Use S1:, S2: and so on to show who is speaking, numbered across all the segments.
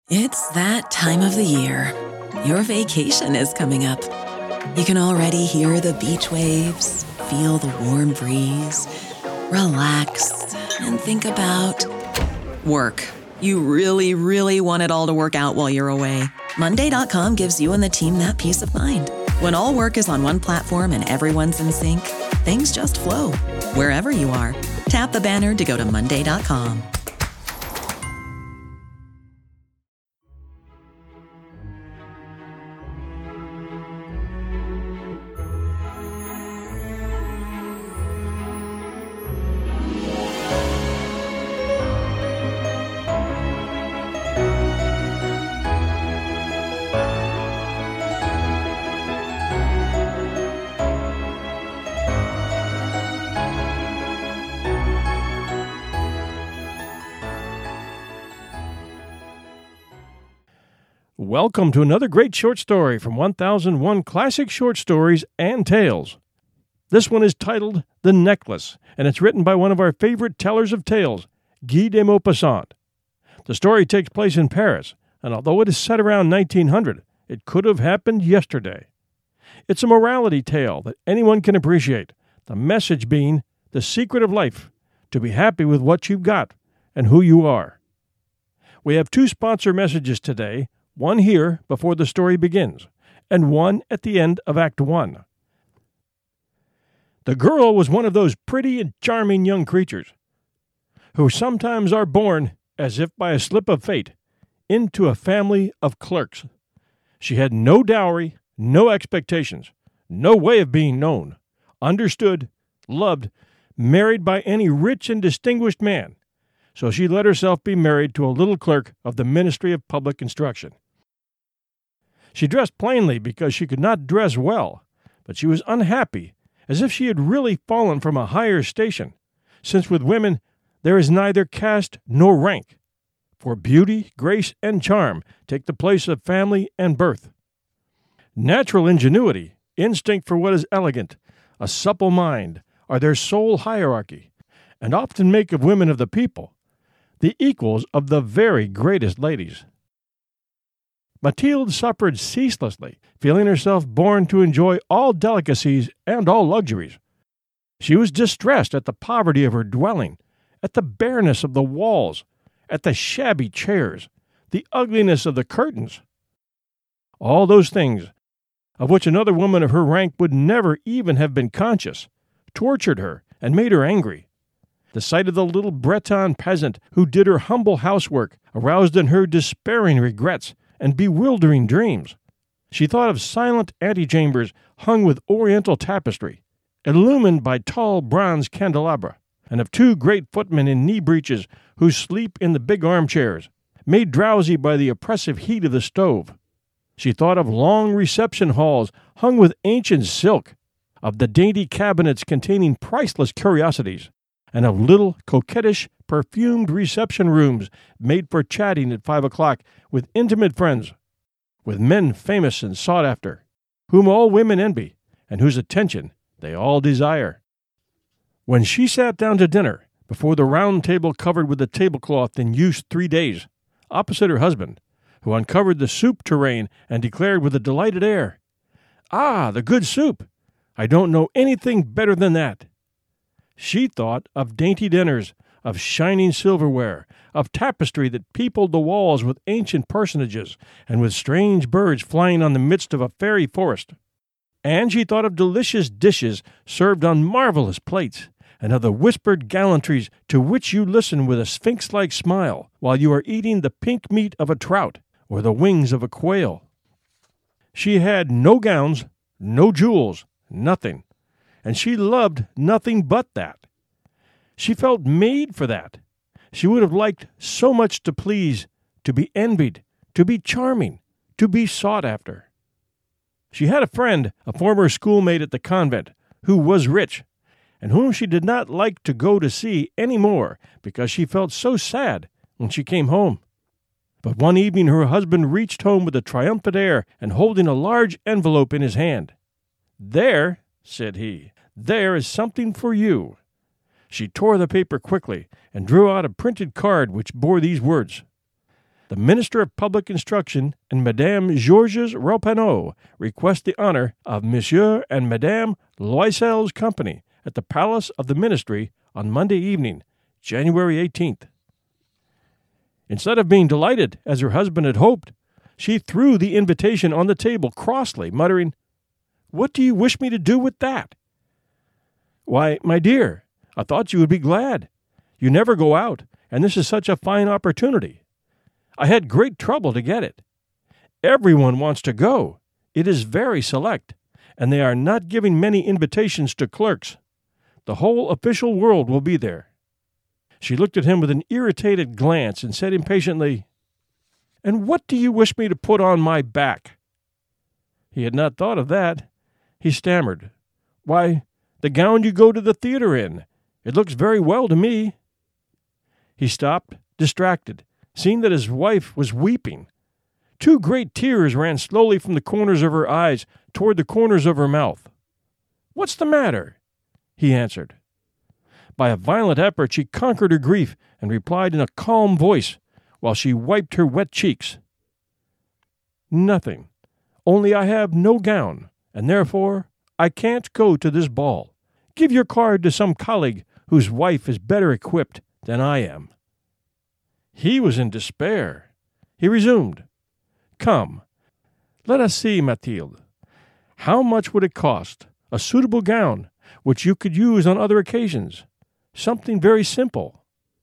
S1: It's that time of the year. Your vacation is coming up. You can already hear the beach waves, feel the warm breeze, relax, and think about work. You really, really want it all to work out while you're away. Monday.com gives you and the team that peace of mind. When all work is on one platform and everyone's in sync, things just flow. Wherever you are, tap the banner to go to Monday.com.
S2: Welcome to another great short story from 1001 Classic Short Stories and Tales. This one is titled The Necklace, and it's written by one of our favorite tellers of tales, Guy de Maupassant. The story takes place in Paris, and although it is set around 1900, it could have happened yesterday. It's a morality tale that anyone can appreciate, the message being the secret of life, to be happy with what you've got and who you are. We have two sponsor messages today, one here before the story begins, and one at the end of Act 1. The girl was one of those pretty and charming young creatures who sometimes are born, as if by a slip of fate, into a family of clerks. She had no dowry, no expectations, no way of being known, understood, loved, married by any rich and distinguished man, so she let herself be married to a little clerk of the Ministry of Public Instruction. She dressed plainly because she could not dress well, but she was unhappy, as if she had really fallen from a higher station, since with women there is neither caste nor rank, for beauty, grace, and charm take the place of family and birth. Natural ingenuity, instinct for what is elegant, a supple mind, are their sole hierarchy, and often make of women of the people the equals of the very greatest ladies. Mathilde suffered ceaselessly, feeling herself born to enjoy all delicacies and all luxuries. She was distressed at the poverty of her dwelling, at the bareness of the walls, at the shabby chairs, the ugliness of the curtains. All those things, of which another woman of her rank would never even have been conscious, tortured her and made her angry. The sight of the little Breton peasant who did her humble housework aroused in her despairing regrets and bewildering dreams. She thought of silent antechambers hung with oriental tapestry, illumined by tall bronze candelabra, and of two great footmen in knee breeches who sleep in the big armchairs, made drowsy by the oppressive heat of the stove. She thought of long reception halls hung with ancient silk, of the dainty cabinets containing priceless curiosities, and of little coquettish, perfumed reception rooms made for chatting at 5 o'clock with intimate friends, with men famous and sought after, whom all women envy, and whose attention they all desire. When she sat down to dinner, before the round table covered with a tablecloth in use 3 days, opposite her husband, who uncovered the soup tureen and declared with a delighted air, "Ah, the good soup! I don't know anything better than that." She thought of dainty dinners, of shining silverware, of tapestry that peopled the walls with ancient personages, and with strange birds flying on the midst of a fairy forest. And she thought of delicious dishes served on marvelous plates, and of the whispered gallantries to which you listen with a sphinx-like smile while you are eating the pink meat of a trout or the wings of a quail. She had no gowns, no jewels, nothing, and she loved nothing but that. She felt made for that. She would have liked so much to please, to be envied, to be charming, to be sought after. She had a friend, a former schoolmate at the convent, who was rich, and whom she did not like to go to see any more because she felt so sad when she came home. But one evening her husband reached home with a triumphant air and holding a large envelope in his hand. "There," said he, "there is something for you." She tore the paper quickly and drew out a printed card which bore these words: The Minister of Public Instruction and Madame Georges Roupenot request the honor of Monsieur and Madame Loisel's company at the Palace of the Ministry on Monday evening, January 18th. Instead of being delighted, as her husband had hoped, she threw the invitation on the table crossly, muttering, "What do you wish me to do with that?" "Why, my dear, I thought you would be glad. You never go out, and this is such a fine opportunity. I had great trouble to get it. Everyone wants to go. It is very select, and they are not giving many invitations to clerks. The whole official world will be there." She looked at him with an irritated glance and said impatiently, "And what do you wish me to put on my back?" He had not thought of that. He stammered, "Why, the gown you go to the theater in. It looks very well to me." He stopped, distracted, seeing that his wife was weeping. 2 great tears ran slowly from the corners of her eyes toward the corners of her mouth. "What's the matter?" he answered. By a violent effort she conquered her grief and replied in a calm voice, while she wiped her wet cheeks, "Nothing. Only I have no gown, and therefore I can't go to this ball. Give your card to some colleague whose wife is better equipped than I am." He was in despair. He resumed, "Come, let us see, Mathilde. How much would it cost? A suitable gown, which you could use on other occasions. Something very simple."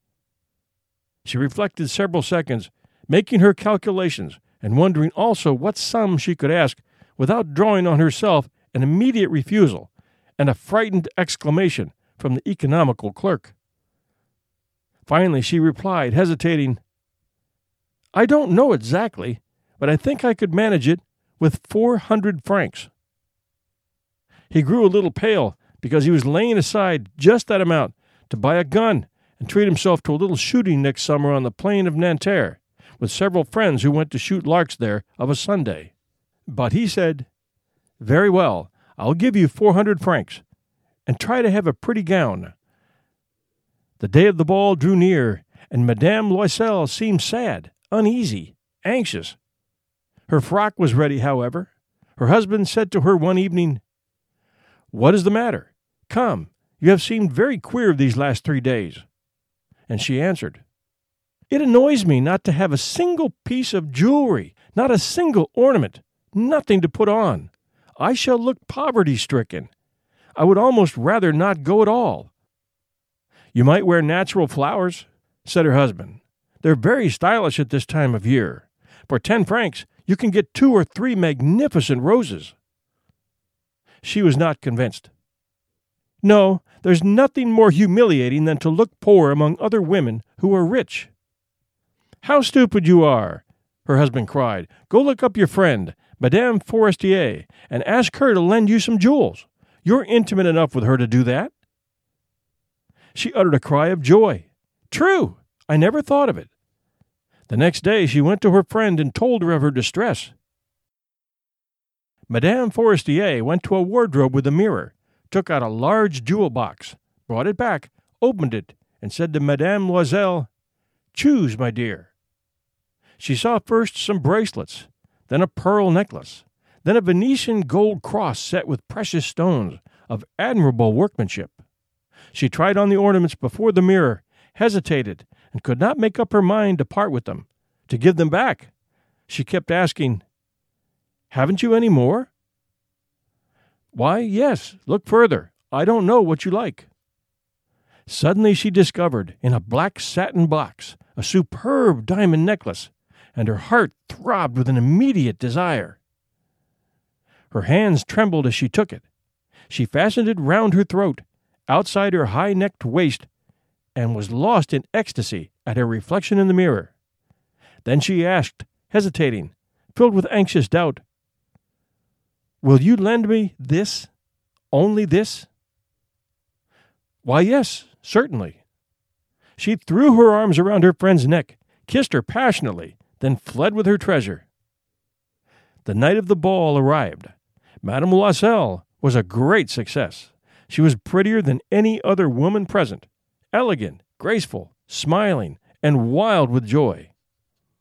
S2: She reflected several seconds, making her calculations, and wondering also what sum she could ask without drawing on herself an immediate refusal and a frightened exclamation from the economical clerk. Finally she replied, hesitating, "I don't know exactly, but I think I could manage it with 400 francs. He grew a little pale because he was laying aside just that amount to buy a gun and treat himself to a little shooting next summer on the plain of Nanterre, with several friends who went to shoot larks there of a Sunday. But he said, 'Very well, I'll give you 400 francs, and try to have a pretty gown.' The day of the ball drew near, and Madame Loisel seemed sad, uneasy, anxious. Her frock was ready, however. Her husband said to her one evening, 'What is the matter? Come, you have seemed very queer these last 3 days.' And she answered, 'It annoys me not to have a single piece of jewelry, not a single ornament, nothing to put on. I shall look poverty-stricken. I would almost rather not go at all.' 'You might wear natural flowers,' said her husband. 'They're very stylish at this time of year. For 10 francs you can get 2 or 3 magnificent roses.' She was not convinced. 'No, there's nothing more humiliating than to look poor among other women who are rich.' 'How stupid you are!' her husband cried. 'Go look up your friend, Madame Forestier, and ask her to lend you some jewels. You're intimate enough with her to do that.' She uttered a cry of joy. 'True! I never thought of it.' The next day she went to her friend and told her of her distress. Madame Forestier went to a wardrobe with a mirror, took out a large jewel box, brought it back, opened it, and said to Madame Loisel, 'Choose, my dear.' She saw first some bracelets, then a pearl necklace, then a Venetian gold cross set with precious stones of admirable workmanship. She tried on the ornaments before the mirror, hesitated, and could not make up her mind to part with them, to give them back. She kept asking, 'Haven't you any more?' 'Why, yes, look further. I don't know what you like.' Suddenly she discovered, in a black satin box, a superb diamond necklace, and her heart throbbed with an immediate desire. Her hands trembled as she took it. She fastened it round her throat, outside her high-necked waist, and was lost in ecstasy at her reflection in the mirror. Then she asked, hesitating, filled with anxious doubt, 'Will you lend me this, only this?' 'Why, yes, certainly.' She threw her arms around her friend's neck, kissed her passionately, then fled with her treasure. The night of the ball arrived. Madame Loisel was a great success. She was prettier than any other woman present, elegant, graceful, smiling, and wild with joy.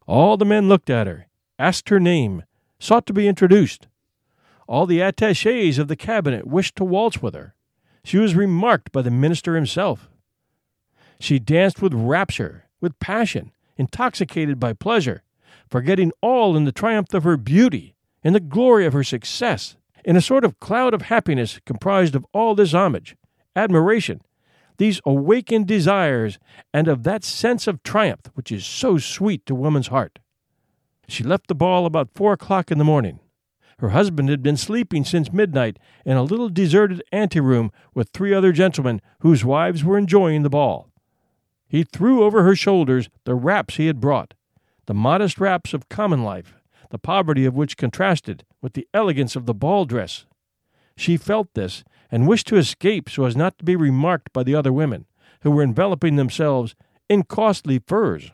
S2: All the men looked at her, asked her name, sought to be introduced. All the attachés of the cabinet wished to waltz with her. She was remarked by the minister himself. She danced with rapture, with passion, intoxicated by pleasure, forgetting all in the triumph of her beauty, in the glory of her success, in a sort of cloud of happiness comprised of all this homage, admiration, these awakened desires, and of that sense of triumph which is so sweet to woman's heart. She left the ball about 4 o'clock in the morning. Her husband had been sleeping since midnight in a little deserted anteroom with 3 other gentlemen whose wives were enjoying the ball. He threw over her shoulders the wraps he had brought, the modest wraps of common life, the poverty of which contrasted with the elegance of the ball dress. She felt this, and wished to escape so as not to be remarked by the other women, who were enveloping themselves in costly furs.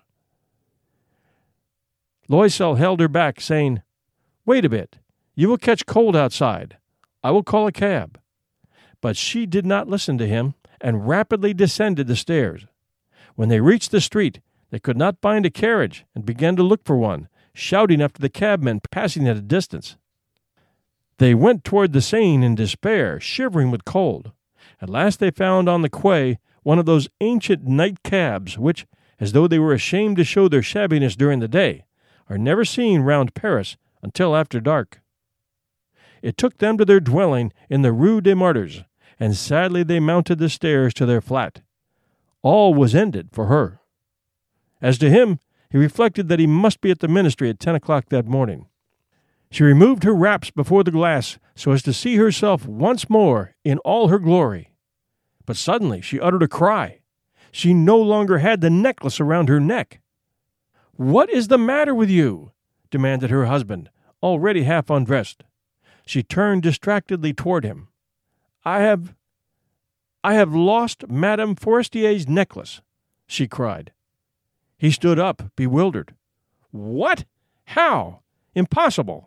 S2: Loisel held her back, saying, "Wait a bit. You will catch cold outside. I will call a cab." But she did not listen to him, and rapidly descended the stairs. When they reached the street, they could not find a carriage, and began to look for one, shouting after the cabmen passing at a distance. They went toward the Seine in despair, shivering with cold. At last they found on the quay one of those ancient night cabs which, as though they were ashamed to show their shabbiness during the day, are never seen round Paris until after dark. It took them to their dwelling in the Rue des Martyrs, and sadly they mounted the stairs to their flat. All was ended for her. As to him, he reflected that he must be at the ministry at 10 o'clock that morning. She removed her wraps before the glass so as to see herself once more in all her glory. But suddenly she uttered a cry. She no longer had the necklace around her neck. "What is the matter with you?" demanded her husband, already half undressed. She turned distractedly toward him. I have lost Madame Forestier's necklace," she cried. He stood up, bewildered. "What? How? Impossible!"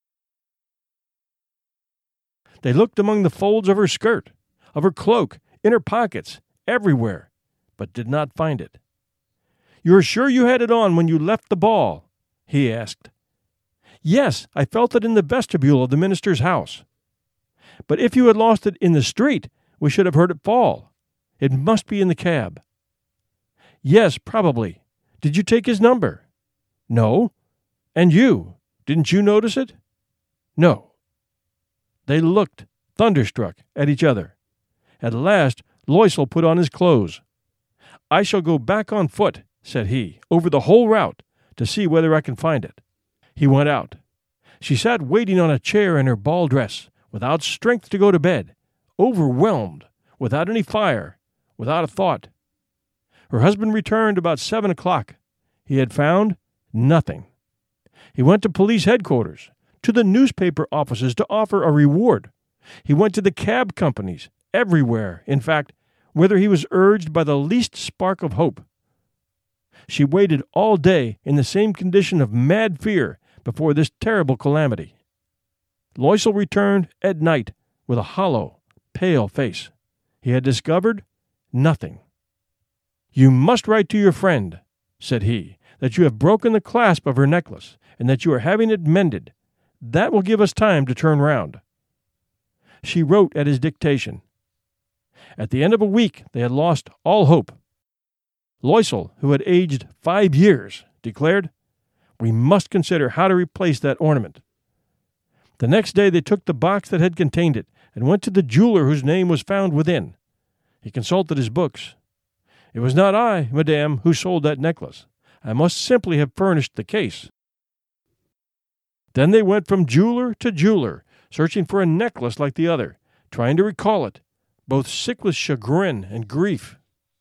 S2: They looked among the folds of her skirt, of her cloak, in her pockets, everywhere, but did not find it. "You are sure you had it on when you left the ball?" he asked. "Yes, I felt it in the vestibule of the minister's house." "But if you had lost it in the street, we should have heard it fall. It must be in the cab." "Yes, probably. Did you take his number?" "No." "And you? Didn't you notice it?" "No." They looked, thunderstruck, at each other. At last Loisel put on his clothes. "I shall go back on foot," said he, "over the whole route, to see whether I can find it." He went out. She sat waiting on a chair in her ball dress, without strength to go to bed, overwhelmed, without any fire, without a thought. Her husband returned about 7 o'clock. He had found nothing. He went to police headquarters, to the newspaper offices to offer a reward. He went to the cab companies, everywhere, in fact, whither he was urged by the least spark of hope. She waited all day in the same condition of mad fear before this terrible calamity. Loisel returned at night with a hollow, pale face. He had discovered nothing. "You must write to your friend," said he, "that you have broken the clasp of her necklace, and that you are having it mended. That will give us time to turn round." She wrote at his dictation. At the end of a week they had lost all hope. Loisel, who had aged 5 years, declared, "We must consider how to replace that ornament." The next day they took the box that had contained it, and went to the jeweler whose name was found within. He consulted his books. "It was not I, madame, who sold that necklace. I must simply have furnished the case." Then they went from jeweler to jeweler, searching for a necklace like the other, trying to recall it, both sick with chagrin and grief.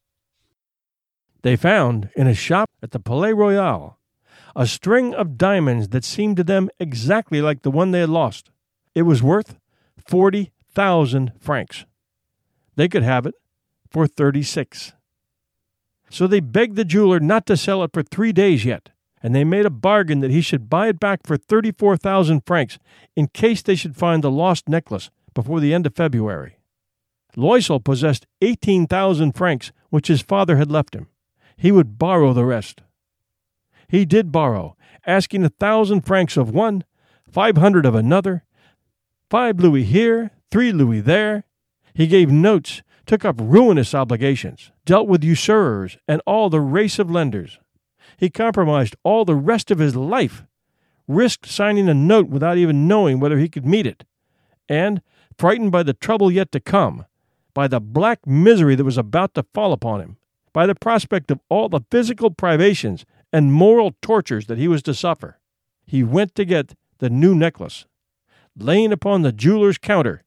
S2: They found, in a shop at the Palais Royal, a string of diamonds that seemed to them exactly like the one they had lost. It was worth 40,000 francs. They could have it for 36. So they begged the jeweler not to sell it for 3 days yet, and they made a bargain that he should buy it back for 34,000 francs in case they should find the lost necklace before the end of February. Loisel possessed 18,000 francs which his father had left him. He would borrow the rest. He did borrow, asking 1,000 francs of one, 500 of another, 5 louis here, 3 louis there. He gave notes, took up ruinous obligations, dealt with usurers and all the race of lenders. He compromised all the rest of his life, risked signing a note without even knowing whether he could meet it, and, frightened by the trouble yet to come, by the black misery that was about to fall upon him, by the prospect of all the physical privations and moral tortures that he was to suffer, he went to get the new necklace, laying upon the jeweler's counter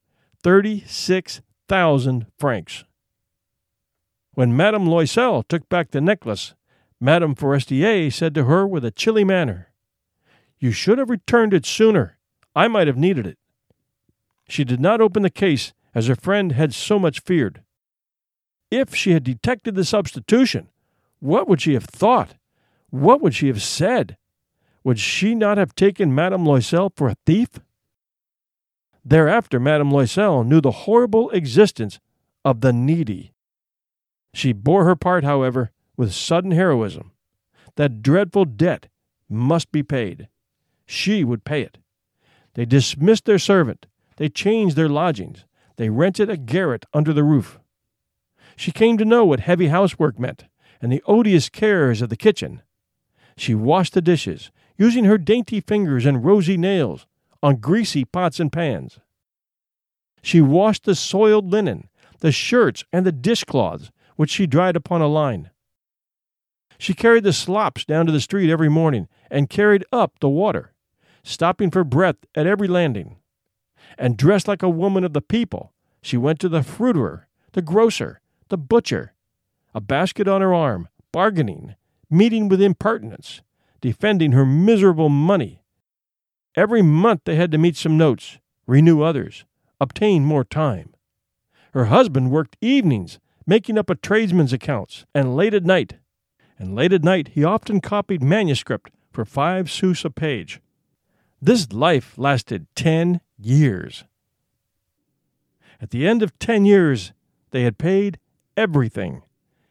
S2: 36,000 francs. When Madame Loisel took back the necklace, Madame Forestier said to her with a chilly manner, "You should have returned it sooner. I might have needed it." She did not open the case as her friend had so much feared. If she had detected the substitution, what would she have thought? What would she have said? Would she not have taken Madame Loisel for a thief? Thereafter Madame Loisel knew the horrible existence of the needy. She bore her part, however, with sudden heroism. That dreadful debt must be paid. She would pay it. They dismissed their servant. They changed their lodgings. They rented a garret under the roof. She came to know what heavy housework meant and the odious cares of the kitchen. She washed the dishes, using her dainty fingers and rosy nails, on greasy pots and pans. She washed the soiled linen, the shirts, and the dishcloths, which she dried upon a line. She carried the slops down to the street every morning and carried up the water, stopping for breath at every landing. And dressed like a woman of the people, she went to the fruiterer, the grocer, the butcher, a basket on her arm, bargaining, meeting with impertinence, defending her miserable money. Every month they had to meet some notes, renew others, obtain more time. Her husband worked evenings, making up a tradesman's accounts, and late at night he often copied manuscript for 5 sous a page. This life lasted 10 years. At the end of 10 years, they had paid everything,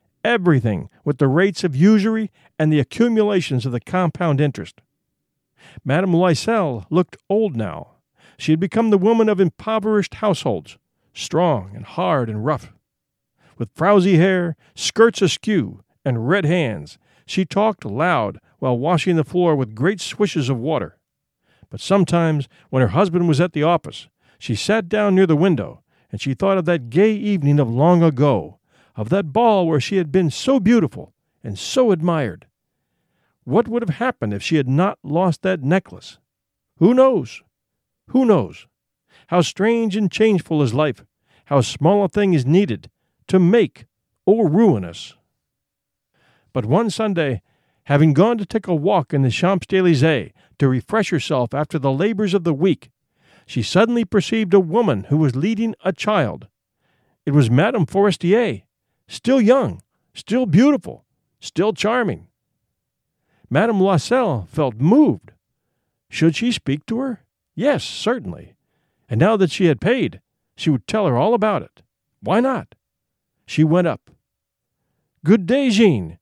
S2: with the rates of usury and the accumulations of the compound interest. Madame Loisel looked old now. She had become the woman of impoverished households, strong and hard and rough. With frowsy hair, skirts askew, and red hands, she talked loud while washing the floor with great swishes of water. But sometimes, when her husband was at the office, she sat down near the window, and she thought of that gay evening of long ago, of that ball where she had been so beautiful and so admired. What would have happened if she had not lost that necklace? Who knows? Who knows? How strange and changeful is life, how small a thing is needed to make or ruin us. But one Sunday, having gone to take a walk in the Champs-Élysées to refresh herself after the labors of the week, she suddenly perceived a woman who was leading a child. It was Madame Forestier, still young, still beautiful, still charming. Madame Loisel felt moved. Should she speak to her? Yes, certainly. And now that she had paid, she would tell her all about it. Why not? She went up. "Good day, Jean."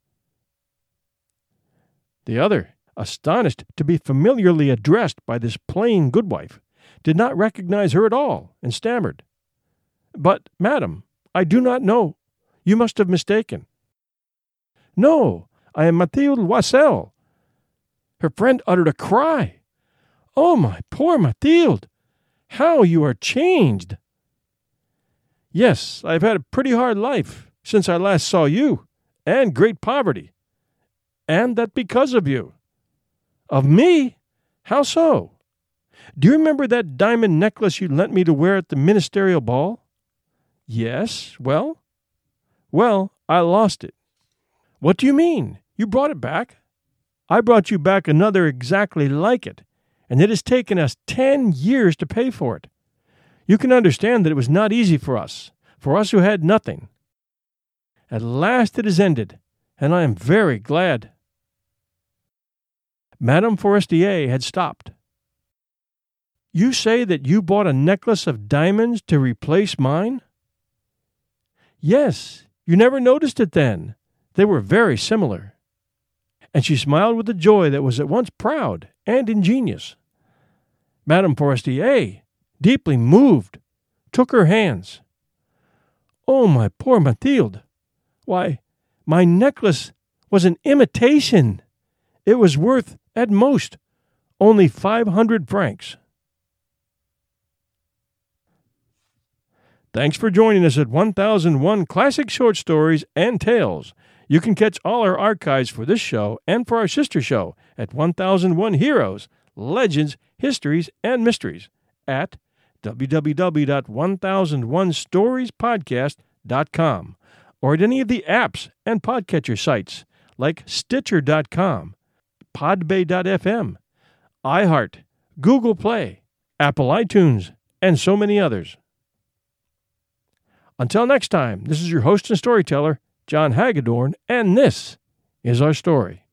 S2: The other, astonished to be familiarly addressed by this plain goodwife, did not recognize her at all, and stammered, "But, madam, I do not know. You must have mistaken." "No, I am Mathilde Loisel." Her friend uttered a cry. "Oh, my poor Mathilde! How you are changed!" "Yes, I have had a pretty hard life since I last saw you, and great poverty. And that because of you." "Of me? How so?" "Do you remember that diamond necklace you lent me to wear at the ministerial ball?" "Yes, well?" "Well, I lost it." "What do you mean? You brought it back?" "I brought you back another exactly like it, and it has taken us 10 years to pay for it. You can understand that it was not easy for us who had nothing. At last it is ended, and I am very glad." Madame Forestier had stopped. "You say that you bought a necklace of diamonds to replace mine?" "Yes, you never noticed it then. They were very similar." and she smiled with a joy that was at once proud and ingenious. Madame Forestier, deeply moved, took her hands. "Oh, my poor Mathilde! Why, my necklace was an imitation. It was worth, at most, only 500 francs. Thanks for joining us at 1001 Classic Short Stories and Tales. You can catch all our archives for this show and for our sister show at 1001 Heroes, Legends, Histories, and Mysteries at www.1001storiespodcast.com or at any of the apps and podcatcher sites like Stitcher.com, Podbay.fm, iHeart, Google Play, Apple iTunes, and so many others. Until next time, this is your host and storyteller, John Hagedorn, and this is our story.